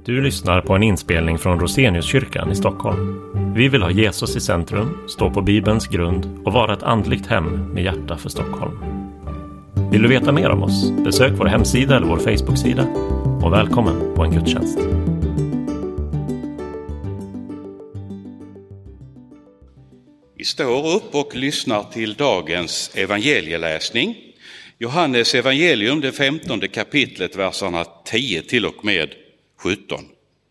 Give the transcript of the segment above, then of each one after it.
Du lyssnar på en inspelning från Roseniuskyrkan i Stockholm. Vi vill ha Jesus i centrum, stå på Bibelns grund och vara ett andligt hem med hjärta för Stockholm. Vill du veta mer om oss? Besök vår hemsida eller vår Facebook-sida. Och välkommen på en gudstjänst. Vi står upp och lyssnar till dagens evangelieläsning. Johannes evangelium, det 15:e kapitlet, verserna 10 till och med 17.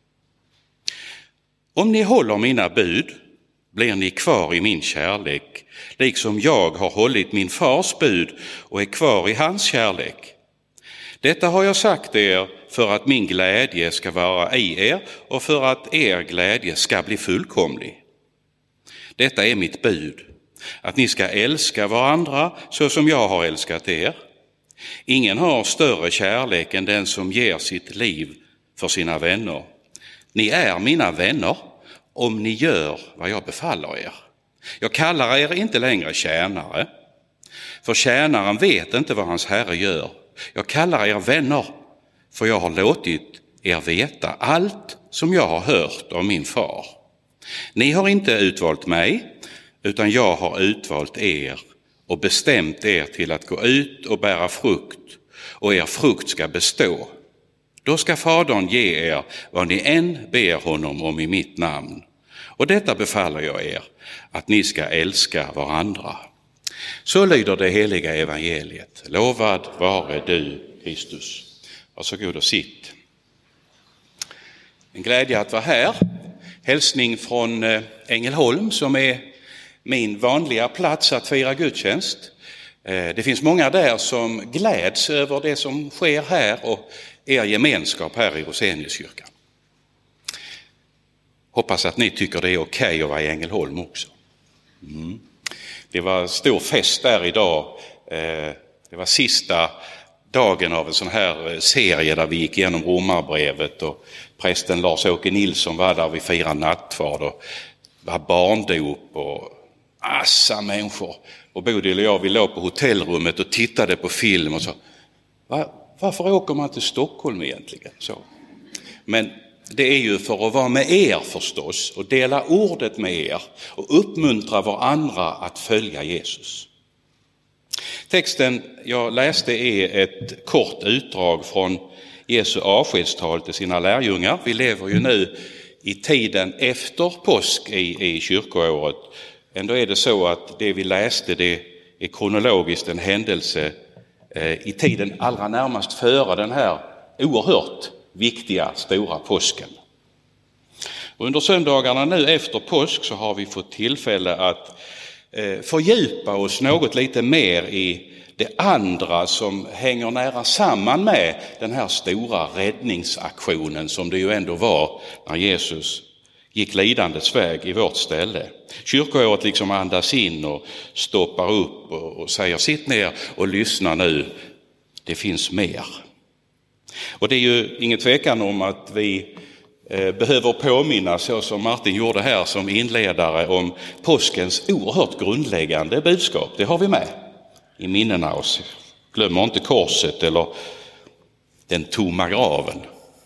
Om ni håller mina bud blir ni kvar i min kärlek, liksom jag har hållit min fars bud och är kvar i hans kärlek. Detta har jag sagt er för att min glädje ska vara i er och för att er glädje ska bli fullkomlig. Detta är mitt bud, att ni ska älska varandra så som jag har älskat er. Ingen har större kärlek än den som ger sitt liv för sina vänner. Ni är mina vänner om ni gör vad jag befaller er. Jag kallar er inte längre tjänare, för tjänaren vet inte vad hans herre gör. Jag kallar er vänner, för jag har låtit er veta allt som jag har hört av min far. Ni har inte utvalt mig, utan jag har utvalt er och bestämt er till att gå ut och bära frukt, och er frukt ska bestå. Då ska Fadern ge er vad ni än ber honom om i mitt namn. Och detta befaller jag er, att ni ska älska varandra. Så lyder det heliga evangeliet. Lovad vare du, Kristus. Varsågod och sitt. En glädje att vara här. Hälsning från Ängelholm, som är min vanliga plats att fira gudstjänst. Det finns många där som gläds över det som sker här och er gemenskap här i Roseniuskyrkan. Hoppas att ni tycker det är okej att vara i Ängelholm också. Det var stor fest där idag. Det var sista dagen av en sån här serie där vi gick igenom Romarbrevet, och prästen Lars-Åke Nilsson var där, vi firade nattvard och var barndop och massa människor. Och Bodil och jag, vi låg på hotellrummet och tittade på film och så, varför åker man till Stockholm egentligen? Så. Men det är ju för att vara med er förstås och dela ordet med er och uppmuntra varandra att följa Jesus. Texten jag läste är ett kort utdrag från Jesu avskedstal till sina lärjungar. Vi lever ju nu i tiden efter påsk i kyrkoåret. Ändå är det så att det vi läste, det är kronologiskt en händelse i tiden allra närmast före den här oerhört viktiga stora påsken. Och under söndagarna nu efter påsk så har vi fått tillfälle att fördjupa oss något lite mer i det andra som hänger nära samman med den här stora räddningsaktionen som det ju ändå var när Jesus gick lidandets väg i vårt ställe. Kyrkoåret liksom andas in och stoppar upp och säger sitt ner och lyssna nu, det finns mer. Och det är ju ingen tvekan om att vi behöver påminna, så som Martin gjorde här som inledare, om påskens oerhört grundläggande budskap. Det har vi med i minnena oss. Glömmer inte korset eller den tomma graven.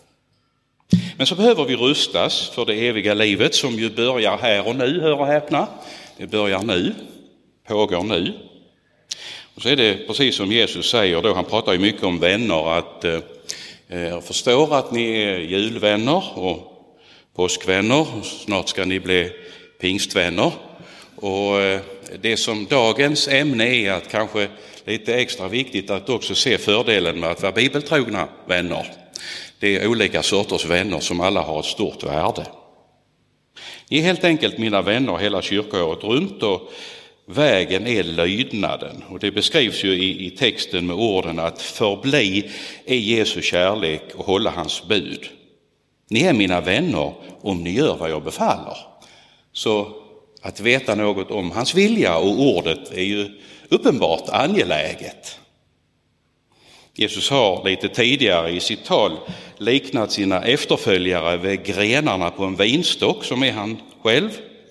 Men så behöver vi rustas för det eviga livet som ju börjar här och nu, hör och häpna. Det börjar nu, pågår nu. Och så är det precis som Jesus säger då, han pratar ju mycket om vänner, att jag förstår att ni är julvänner och påskvänner, och snart ska ni bli pingstvänner. Och det som dagens ämne är att kanske lite extra viktigt att också se fördelen med att vara bibeltrogna vänner. Det är olika sorters vänner som alla har ett stort värde. Ni är helt enkelt mina vänner hela kyrkoåret runt, och vägen är lydnaden. Och det beskrivs ju i texten med orden att förbli är Jesu kärlek och hålla hans bud. Ni är mina vänner om ni gör vad jag befaller. Så att veta något om hans vilja och ordet är ju uppenbart angeläget. Jesus har lite tidigare i sitt tal liknat sina efterföljare vid grenarna på en vinstock som är han själv.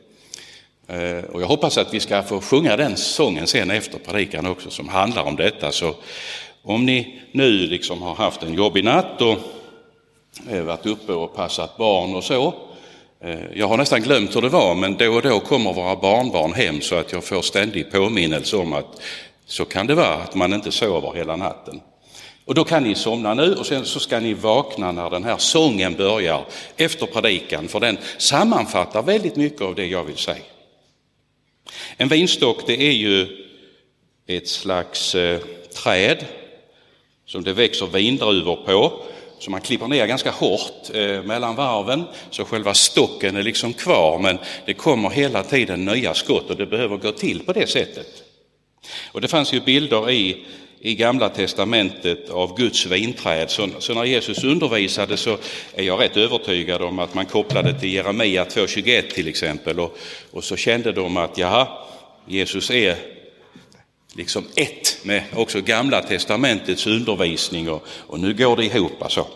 Och jag hoppas att vi ska få sjunga den sången sen efter predikan också som handlar om detta. Så om ni nu liksom har haft en jobbig natt och varit uppe och passat barn och så. Jag har nästan glömt hur det var, men då och då kommer våra barnbarn hem så att jag får ständig påminnelse om att så kan det vara, att man inte sover hela natten. Och då kan ni somna nu och sen så ska ni vakna när den här sången börjar efter predikan, för den sammanfattar väldigt mycket av det jag vill säga. En vinstock, det är ju ett slags träd som det växer vindruvor på, så man klipper ner ganska hårt mellan varven, så själva stocken är liksom kvar, men det kommer hela tiden nya skott och det behöver gå till på det sättet. Och det fanns ju bilder i Gamla testamentet av Guds vinträd, så när Jesus undervisade så är jag rätt övertygad om att man kopplade till Jeremia 2:21 till exempel, och så kände de att Jesus är liksom ett med också Gamla testamentets undervisning och nu går det ihop alltså.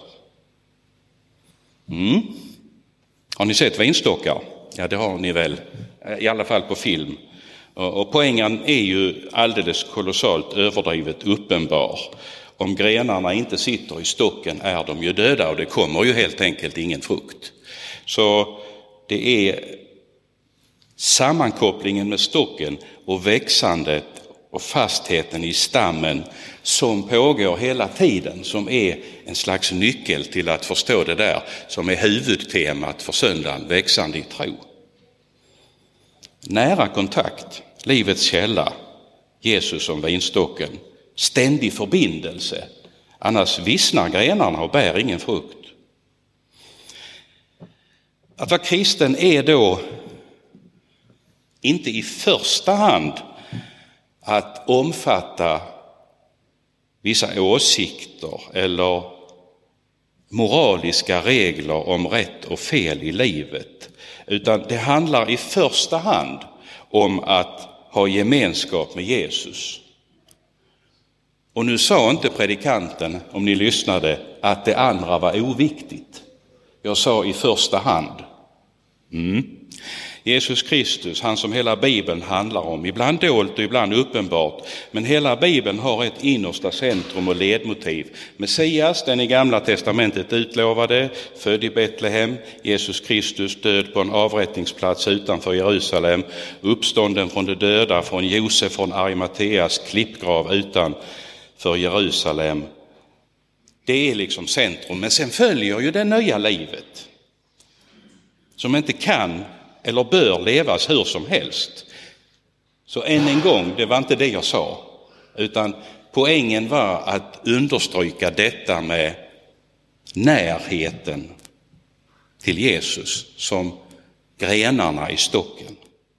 Har ni sett vinstockar? Ja, det har ni väl, i alla fall på film. Och poängen är ju alldeles kolossalt överdrivet uppenbar. Om grenarna inte sitter i stocken är de ju döda och det kommer ju helt enkelt ingen frukt. Så det är sammankopplingen med stocken och växandet och fastheten i stammen som pågår hela tiden, som är en slags nyckel till att förstå det där som är huvudtemat för söndagen, växande i tro. Nära kontakt, livets källa, Jesus som vinstocken, ständig förbindelse, annars vissnar grenarna och bär ingen frukt. Att vara kristen är då inte i första hand att omfatta vissa åsikter eller moraliska regler om rätt och fel i livet, utan det handlar i första hand om att ha gemenskap med Jesus. Och nu sa inte predikanten, om ni lyssnade, att det andra var oviktigt. Jag sa i första hand. Jesus Kristus, han som hela Bibeln handlar om, ibland dolt och ibland uppenbart, men hela Bibeln har ett innersta centrum och ledmotiv. Messias, den i Gamla testamentet utlovade, född i Betlehem, Jesus Kristus död på en avrättningsplats utanför Jerusalem, uppstånden från de döda från Josef från Arimateas klippgrav utanför Jerusalem. Det är liksom centrum, men sen följer ju det nya livet som inte kan eller bör levas hur som helst. Så än en gång, det var inte det jag sa, utan poängen var att understryka detta med närheten till Jesus som grenarna i stocken.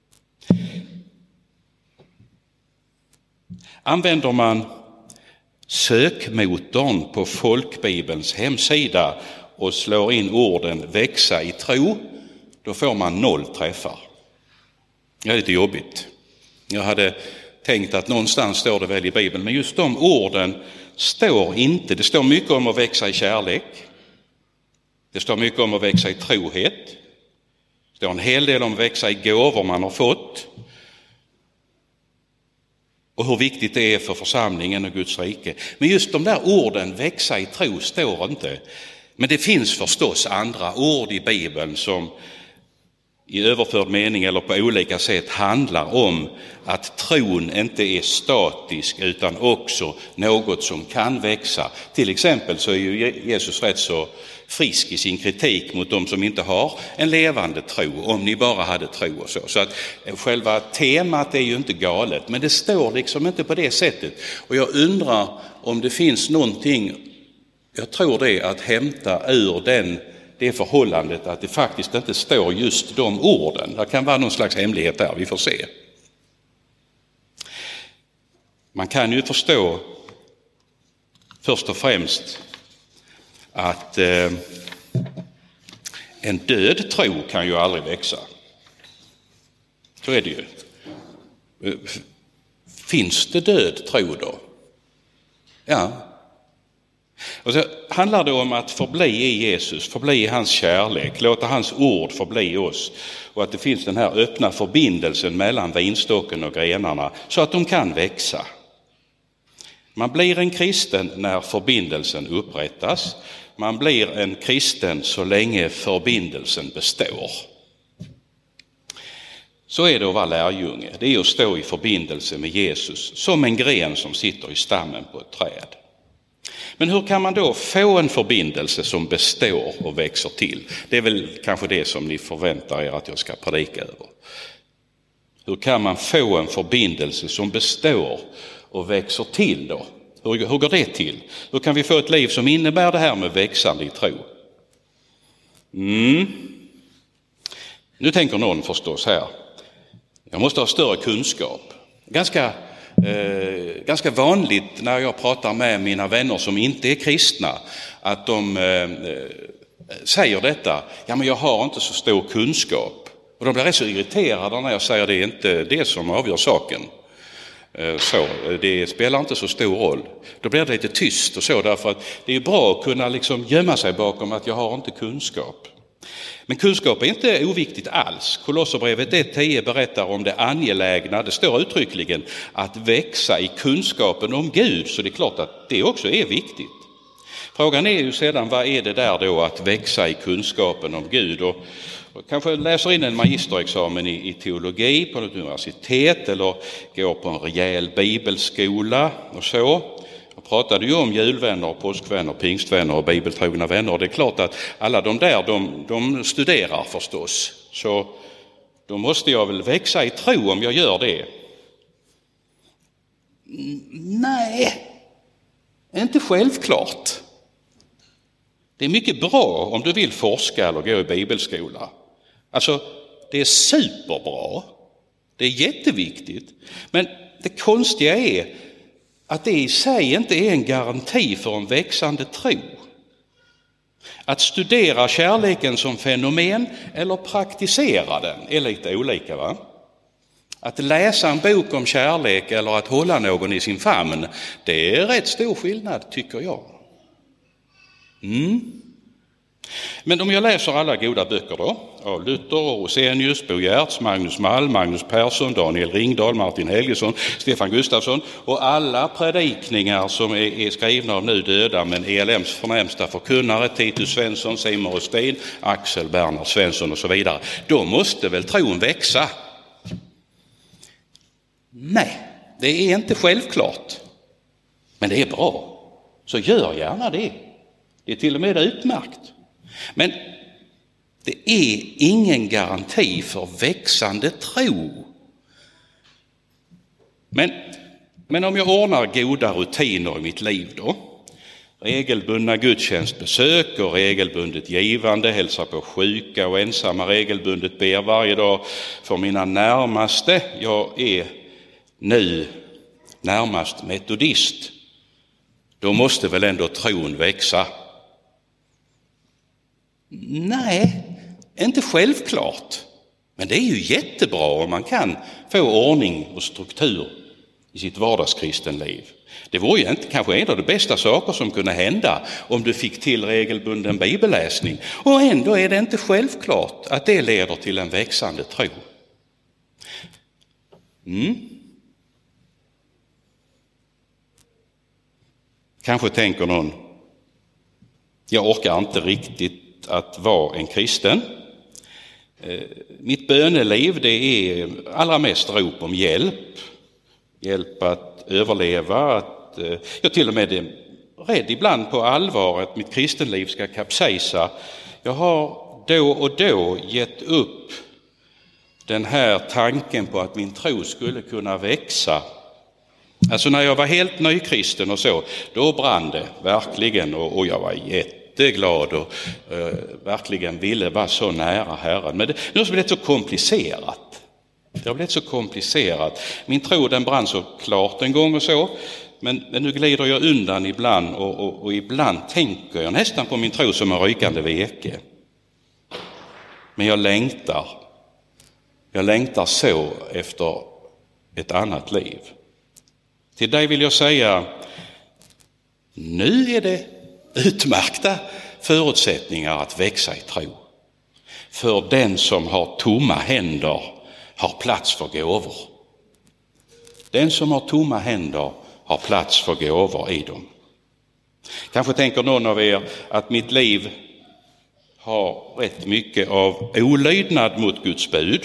Använder man sökmotorn på Folkbibelns hemsida och slår in orden växa i tro, då får man 0 träffar. Det är lite jobbigt. Jag hade tänkt att någonstans står det väl i Bibeln, men just de orden står inte. Det står mycket om att växa i kärlek. Det står mycket om att växa i trohet. Det står en hel del om att växa i gåvor man har fått. Och hur viktigt det är för församlingen och Guds rike. Men just de där orden, växa i tro, står inte. Men det finns förstås andra ord i Bibeln som i överförd mening eller på olika sätt handlar om att tron inte är statisk utan också något som kan växa. Till exempel så är ju Jesus rätt så frisk i sin kritik mot de som inte har en levande tro, om ni bara hade tro och så. Så att själva temat är ju inte galet, men det står liksom inte på det sättet. Och jag undrar om det finns någonting, jag tror det, att hämta ur det förhållandet att det faktiskt inte står just de orden. Det kan vara någon slags hemlighet där, vi får se. Man kan ju förstå först och främst att en död tro kan ju aldrig växa. Så är det ju. Finns det död tro då? Ja. Och så handlar det om att förbli i Jesus, förbli i hans kärlek, låta hans ord förbli oss, och att det finns den här öppna förbindelsen mellan vinstocken och grenarna så att de kan växa. Man blir en kristen när förbindelsen upprättas, man blir en kristen så länge förbindelsen består. Så är det att vara lärjunge. Det är att stå i förbindelse med Jesus som en gren som sitter i stammen på ett träd. Men hur kan man då få en förbindelse som består och växer till? Det är väl kanske det som ni förväntar er att jag ska predika över. Hur kan man få en förbindelse som består och växer till då? Hur går det till? Hur kan vi få ett liv som innebär det här med växande i tro? Nu tänker någon förstås här. Jag måste ha större kunskap. Ganska vanligt när jag pratar med mina vänner som inte är kristna att de säger detta. Ja, men jag har inte så stor kunskap. Och de blir rätt så irriterade när jag säger det är inte det som avgör saken. Så, det spelar inte så stor roll. Då blir det lite tyst och så, därför att det är bra att kunna liksom gömma sig bakom att jag har inte kunskap. Men kunskap är inte oviktigt alls. Kolosserbrevet 1:10 berättar om det angelägna, det står uttryckligen, att växa i kunskapen om Gud. Så det är klart att det också är viktigt. Frågan är ju sedan, vad är det där då att växa i kunskapen om Gud? Och kanske läser in en magisterexamen i teologi på ett universitet eller går på en rejäl bibelskola och så. Jag pratade ju om julvänner, påskvänner, pingstvänner och bibeltrogna vänner. Och det är klart att alla de där, de studerar förstås. Så då måste jag väl växa i tro om jag gör det. Nej, inte självklart. Det är mycket bra om du vill forska eller gå i bibelskola. Alltså, det är superbra. Det är jätteviktigt. Men det konstiga är att det i sig inte är en garanti för en växande tro. Att studera kärleken som fenomen eller praktisera den är lite olika, va? Att läsa en bok om kärlek eller att hålla någon i sin famn, det är rätt stor skillnad tycker jag. Men om jag läser alla goda böcker då, av Luther, Rosenius, Bo Giertz, Magnus Malm, Magnus Persson, Daniel Ringdahl, Martin Helgesson, Stefan Gustafsson och alla predikningar som är skrivna av nu döda men ELMs förnämsta förkunnare, Titus Svensson, Simon Rostin, Axel Bernhard Svensson och så vidare, då måste väl tron växa? Nej, det är inte självklart. Men det är bra. Så gör gärna det. Det är till och med utmärkt. Men det är ingen garanti för växande tro. Men om jag ordnar goda rutiner i mitt liv då, regelbundna gudstjänstbesök och regelbundet givande, hälsar på sjuka och ensamma, regelbundet ber varje dag för mina närmaste. Jag är nu närmast metodist. Då måste väl ändå tron växa? Nej, inte självklart. Men det är ju jättebra om man kan få ordning och struktur i sitt vardagskristenliv. Det vore ju inte kanske en av de bästa saker som kunde hända om du fick till regelbunden bibelläsning. Och ändå är det inte självklart att det leder till en växande tro. Kanske tänker någon, jag orkar inte riktigt att vara en kristen. Mitt böneliv, det är allra mest rop om hjälp. Hjälp att överleva. Att, jag till och med är rädd ibland på allvar att mitt kristenliv ska kapsejsa. Jag har då och då gett upp den här tanken på att min tro skulle kunna växa. Alltså när jag var helt nykristen och så, då brann det verkligen och jag var jätteglad och verkligen ville vara så nära Herren. Men det har blivit så komplicerat. Det har blivit så komplicerat. Min tro den brann så klart en gång och så, men nu glider jag undan ibland och ibland tänker jag nästan på min tro som en rykande veke. Men jag längtar så efter ett annat liv. Till dig vill jag säga, nu är det utmärkta förutsättningar att växa i tro. För den som har tomma händer har plats för gåvor. Den som har tomma händer har plats för gåvor i dem. Kanske tänker någon av er att mitt liv har rätt mycket av olydnad mot Guds bud.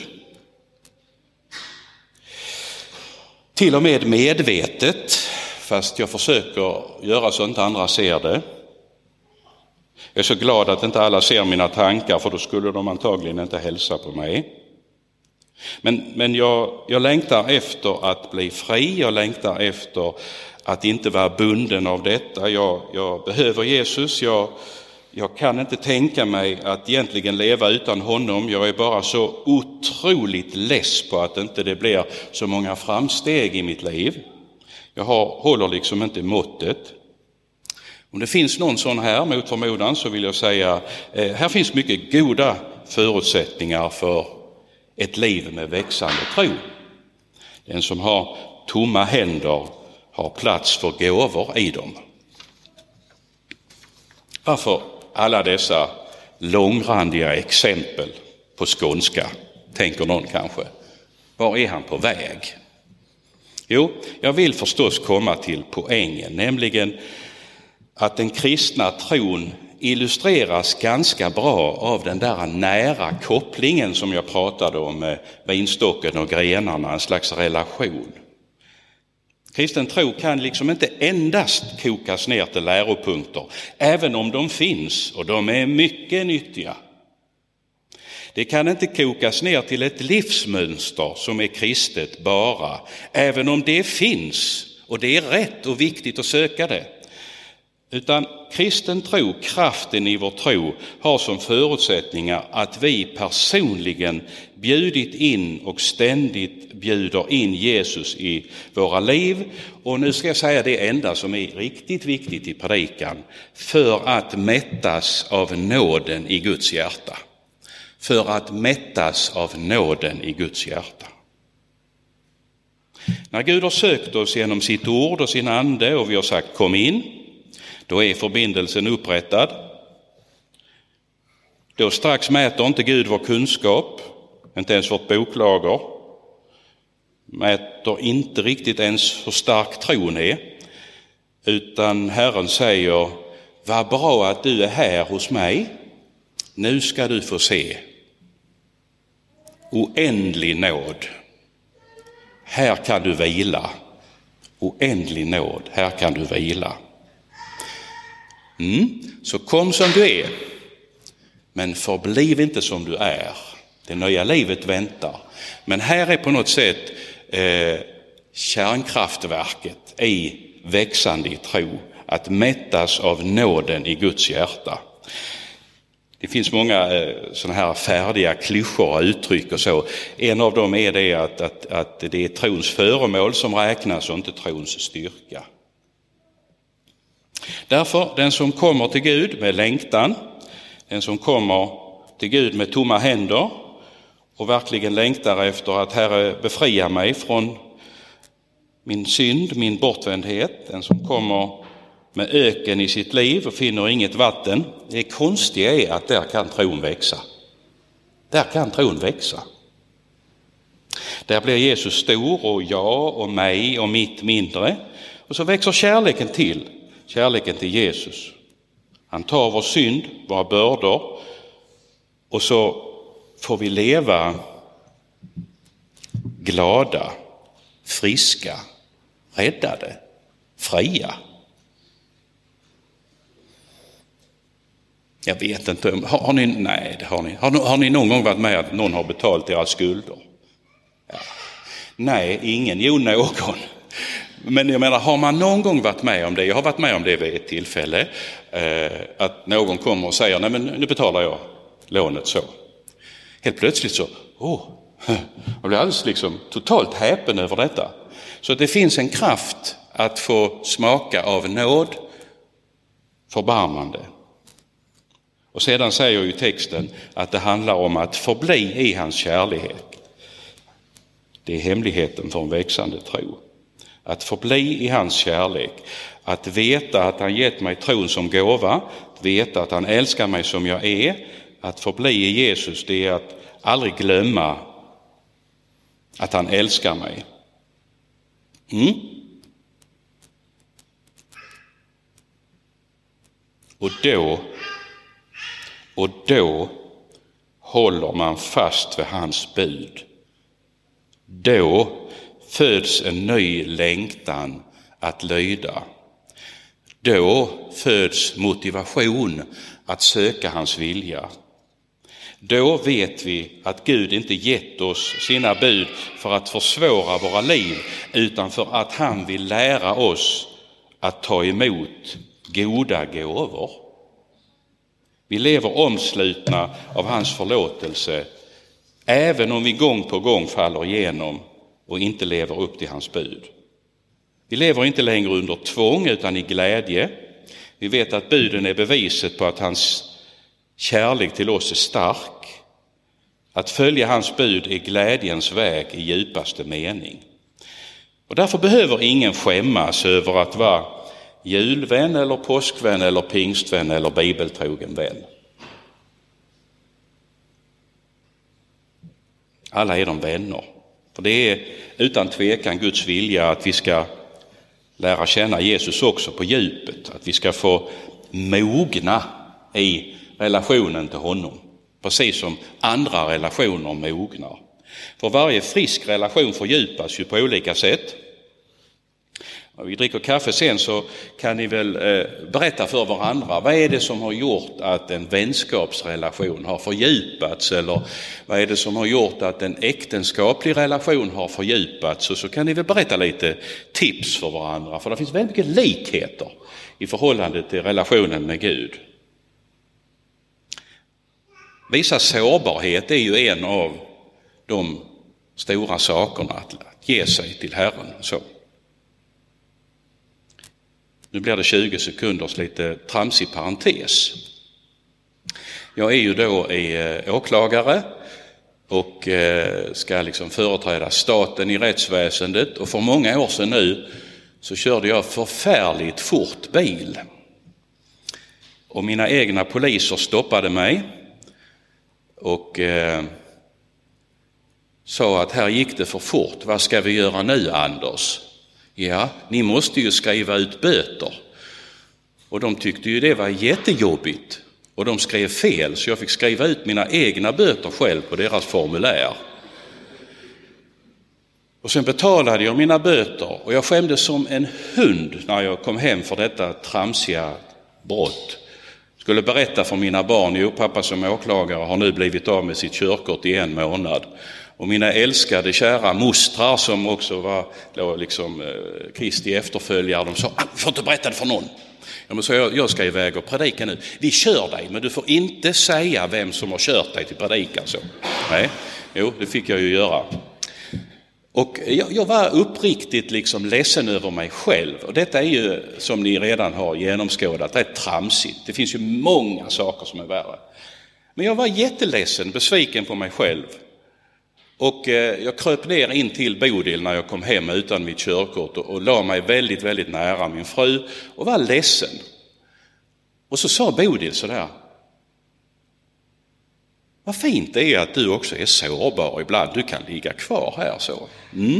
Till och med medvetet, fast jag försöker göra så att inte andra ser det. Jag är så glad att inte alla ser mina tankar, för då skulle de antagligen inte hälsa på mig. Men jag längtar efter att bli fri, jag längtar efter att inte vara bunden av detta. Jag behöver Jesus, jag kan inte tänka mig att egentligen leva utan honom. Jag är bara så otroligt less på att inte det blir så många framsteg i mitt liv. Jag håller liksom inte måttet. Om det finns någon sån här mot förmodan så vill jag säga, här finns mycket goda förutsättningar för ett liv med växande tro. Den som har tomma händer har plats för gåvor i dem. Varför alla dessa långrandiga exempel på skånska, tänker någon kanske. Var är han på väg? Jo, jag vill förstås komma till poängen, nämligen att den kristna tron illustreras ganska bra av den där nära kopplingen som jag pratade om med vinstocken och grenarna, en slags relation. Kristen tro kan liksom inte endast kokas ner till läropunkter, även om de finns och de är mycket nyttiga. Det kan inte kokas ner till ett livsmönster som är kristet bara, även om det finns och det är rätt och viktigt att söka det. Utan kristen tro, kraften i vår tro, har som förutsättningar att vi personligen bjudit in och ständigt bjuder in Jesus i våra liv. Och nu ska jag säga det enda som är riktigt viktigt i predikan: för att mättas av nåden i Guds hjärta. För att mättas av nåden i Guds hjärta. När Gud har sökt oss genom sitt ord och sin ande och vi har sagt kom in, då är förbindelsen upprättad. Då strax mäter inte Gud vår kunskap, inte ens vårt boklager. Mäter inte riktigt ens hur stark tron är. Utan Herren säger, vad bra att du är här hos mig. Nu ska du få se oändlig nåd. Här kan du vila. Oändlig nåd, här kan du vila. Så kom som du är, men förbliv inte som du är. Det nya livet väntar. Men här är på något sätt kärnkraftverket i växande i tro. Att mättas av nåden i Guds hjärta. Det finns många sådana här färdiga klyschor och uttryck och så. En av dem är det att det är trons föremål som räknas och inte trons styrka. Därför, den som kommer till Gud med längtan, den som kommer till Gud med tomma händer och verkligen längtar efter att Herre befria mig från min synd, min bortvändhet, den som kommer med öken i sitt liv och finner inget vatten, det konstiga är att där kan tron växa. Där kan tron växa. Där blir Jesus stor och jag och mig och mitt mindre. Och så växer kärleken till Jesus. Han tar vår synd, våra bördor, och så får vi leva glada, friska, räddade, fria. Jag vet inte, har ni? Nej, det har ni. Har ni någon gång varit med att någon har betalt era skulder? Ja. Nej, ingen. Jo, någon. Men jag menar, har man någon gång varit med om det? Jag har varit med om det vid ett tillfälle. Att någon kommer och säger, nej men nu betalar jag lånet så. Helt plötsligt så, jag blir alldeles liksom totalt häpen över detta. Så det finns en kraft att få smaka av nåd, förbarmande. Och sedan säger ju texten att det handlar om att förbli i hans kärlek. Det är hemligheten för en växande tro. Att förbli i hans kärlek. Att veta att han gett mig tron som gåva. Att veta att han älskar mig som jag är. Att förbli i Jesus, det är att aldrig glömma att han älskar mig. Och då håller man fast vid hans bud. Då föds en ny längtan att lyda. Då föds motivation att söka hans vilja. Då vet vi att Gud inte gett oss sina bud för att försvåra våra liv, utan för att han vill lära oss att ta emot goda gåvor. Vi lever omslutna av hans förlåtelse, även om vi gång på gång faller igenom och inte lever upp till hans bud. Vi lever inte längre under tvång utan i glädje. Vi vet att buden är beviset på att hans kärlek till oss är stark. Att följa hans bud är glädjens väg i djupaste mening. Och därför behöver ingen skämmas över att vara julvän eller påskvän eller pingstvän eller bibeltrogen vän. Alla är de vänner. För det är utan tvekan Guds vilja att vi ska lära känna Jesus också på djupet. Att vi ska få mogna i relationen till honom. Precis som andra relationer mognar. För varje frisk relation fördjupas ju på olika sätt. Om vi dricker kaffe sen så kan ni väl berätta för varandra. Vad är det som har gjort att en vänskapsrelation har fördjupats? Eller vad är det som har gjort att en äktenskaplig relation har fördjupats? Och så kan ni väl berätta lite tips för varandra. För det finns väldigt mycket likheter i förhållande till relationen med Gud. Visa sårbarhet är ju en av de stora sakerna, att ge sig till Herren. Så. Nu blir det 20 sekunders lite tramsig parentes. Jag är ju då åklagare och ska liksom företräda staten i rättsväsendet. Och för många år sedan nu så körde jag förfärligt fort bil. Och mina egna poliser stoppade mig och sa att här gick det för fort. Vad ska vi göra nu, Anders? Ja, ni måste ju skriva ut böter. Och de tyckte ju det var jättejobbigt. Och de skrev fel, så jag fick skriva ut mina egna böter själv på deras formulär. Och sen betalade jag mina böter och jag skämdes som en hund när jag kom hem för detta tramsiga brott. Skulle berätta för mina barn, jo, pappa som åklagare har nu blivit av med sitt körkort i 1 månad. Och mina älskade kära mostrar som också var liksom Kristi efterföljare, de sa, du får inte berätta det för någon. Ja, men så jag ska iväg och predika nu. Vi kör dig, men du får inte säga vem som har kört dig till predikan. Så. Nej, jo, det fick jag ju göra. Och jag var uppriktigt liksom ledsen över mig själv. Och detta är ju, som ni redan har genomskådat, rätt tramsigt. Det finns ju många saker som är värre. Men jag var jätteledsen, besviken på mig själv. Och jag kröp ner in till Bodil när jag kom hem utan mitt körkort och la mig väldigt, väldigt nära min fru och var ledsen. Och så sa Bodil sådär, vad fint det är att du också är sårbar ibland, du kan ligga kvar här så.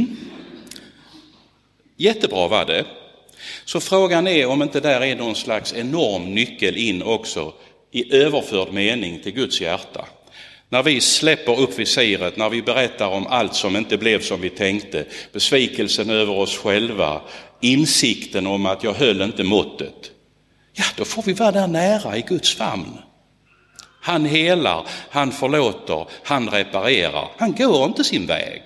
Jättebra var det. Så frågan är om inte där är någon slags enorm nyckel in också i överförd mening till Guds hjärta. När vi släpper upp visiret, när vi berättar om allt som inte blev som vi tänkte, besvikelsen över oss själva, insikten om att jag höll inte måttet, ja, då får vi vara där nära i Guds famn. Han helar, han förlåter, han reparerar, han går inte sin väg.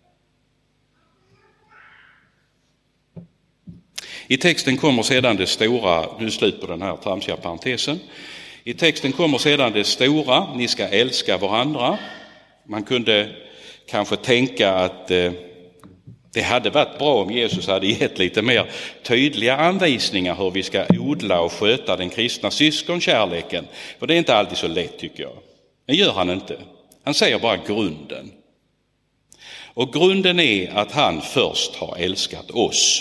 I texten kommer sedan det stora, nu slut på den här tramsiga parentesen. I texten kommer sedan det stora, ni ska älska varandra. Man kunde kanske tänka att det hade varit bra om Jesus hade gett lite mer tydliga anvisningar hur vi ska odla och sköta den kristna syskonkärleken. För det är inte alltid så lätt, tycker jag. Det gör han inte. Han säger bara grunden. Och grunden är att han först har älskat oss.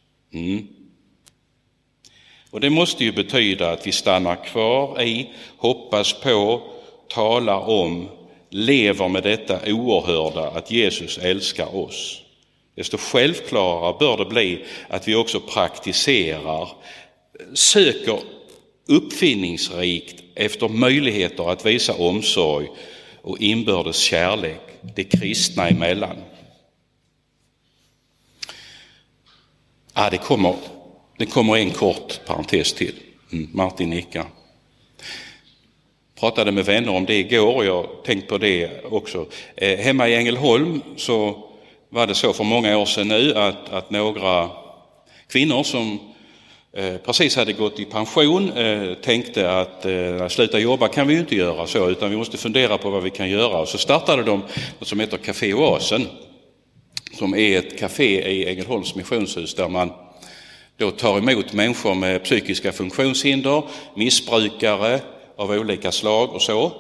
Och det måste ju betyda att vi stannar kvar i, hoppas på, talar om, lever med detta oerhörda att Jesus älskar oss. Desto självklarare bör det bli att vi också praktiserar, söker uppfinningsrikt efter möjligheter att visa omsorg och inbördes kärlek det kristna emellan. Det kommer en kort parentes till. Martin nickar. Pratade med vänner om det igår och jag tänkt på det också. Hemma i Ängelholm så var det så för många år sedan nu att några kvinnor som precis hade gått i pension tänkte att sluta jobba kan vi ju inte göra så, utan vi måste fundera på vad vi kan göra. Och så startade de något som heter Café Oasen, som är ett café i Ängelholms missionshus där man då tar emot människor med psykiska funktionshinder, missbrukare av olika slag och så.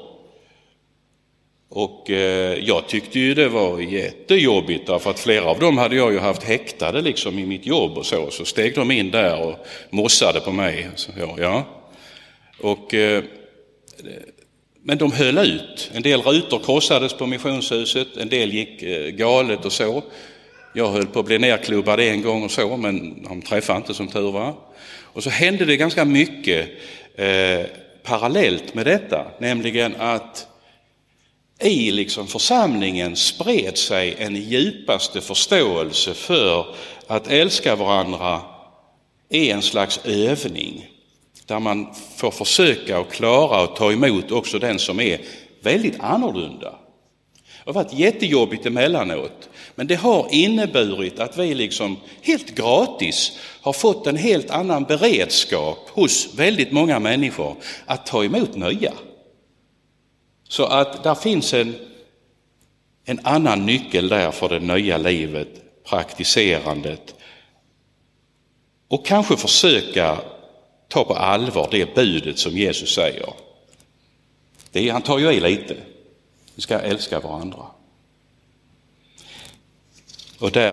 Och jag tyckte ju det var jättejobbigt därför att flera av dem hade jag ju haft häktade liksom i mitt jobb och så steg de in där och mossade på mig. Så, ja. Och, men de höll ut. En del rutor krossades på missionshuset, en del gick galet och så. Jag höll på att bli nerklubbad en gång och så, men de träffade inte som tur var. Och så hände det ganska mycket parallellt med detta, nämligen att i liksom församlingen spred sig en djupaste förståelse för att älska varandra är en slags övning där man får försöka att klara och ta emot också den som är väldigt annorlunda. Det har varit jättejobbigt emellanåt, men det har inneburit att vi liksom helt gratis har fått en helt annan beredskap hos väldigt många människor att ta emot nya. Så att där finns en annan nyckel där för det nya livet, praktiserandet. Och kanske försöka ta på allvar det budet som Jesus säger. Han tar ju i lite. Vi ska älska varandra. Och där